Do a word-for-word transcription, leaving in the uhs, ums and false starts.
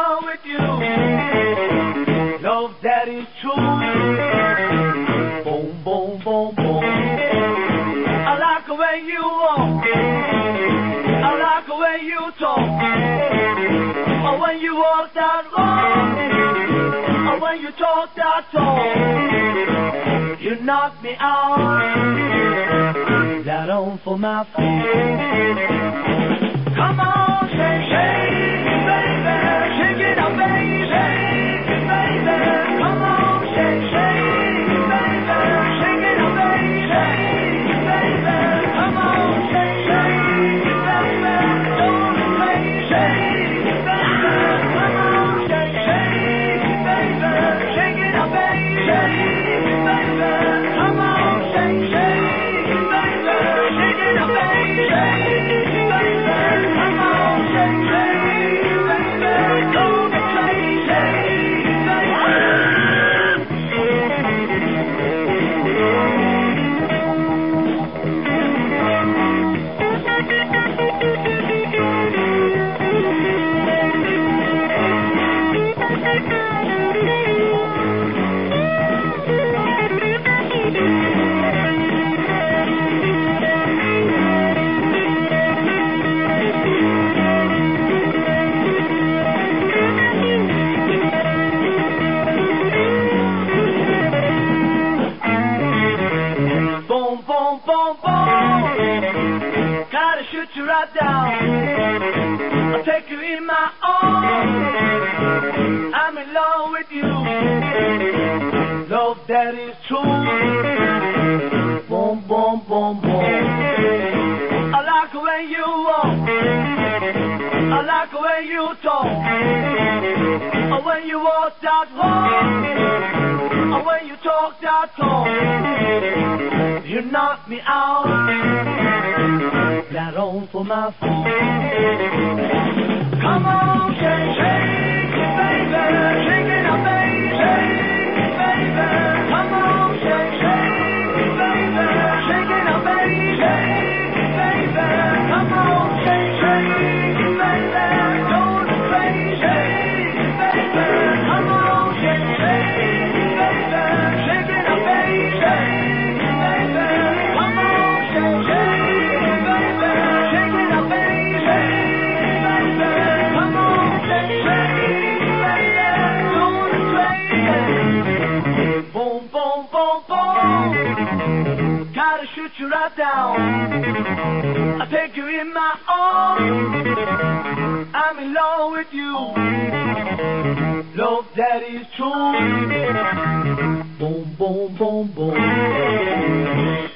love with you. Love that is true. Boom, boom, boom, boom. I like the way you walk. I like the way you talk. Or when you walk that walk. Or when you talk that talk. You knock me out. That on for my feet. Come on, shake, shake, baby. Shake it up, baby. Shake it, baby. Come on, shake, shake, baby. Shake it up, baby. Shake it, baby. Come on, shake, shake, baby. Don't play, shake it, baby. Come on, shake, shake, baby. Shake it up, baby. Shake it, baby. Come on, shake, shake, baby. Shake it up, baby. Shake it, baby. Come on, shake, shake, baby. Don't play, shake it, baby. Boom, boom, boom, boom. Gotta shoot you right down. I'll take you in my arms. I'm in love with you. Love that is true. Boom, boom, boom, boom. I like the way you walk. I like the way you talk. Or when you walk that walk. Or when you talk that talk. You knock me out. That on for my feet. Come on, shake, shake it, baby. Shake it up, baby. Shake it, baby. Come on, shake, shake it, baby. Shake it up, baby. Shake it, baby. Come on, shake, shake it, baby. Don't play, shake it, baby. Come on, shake, shake it, baby. Shake it up, baby. Shake it, baby. Come on, shake, shake it, baby. Shake it up, baby. Shake it, baby. Come on, shake, shake it, baby. Don't play. Boom, boom, boom, boom. Gotta shoot you right down. I take you in my arms. I'm in love with you. Love that is true. Boom, boom, boom, boom.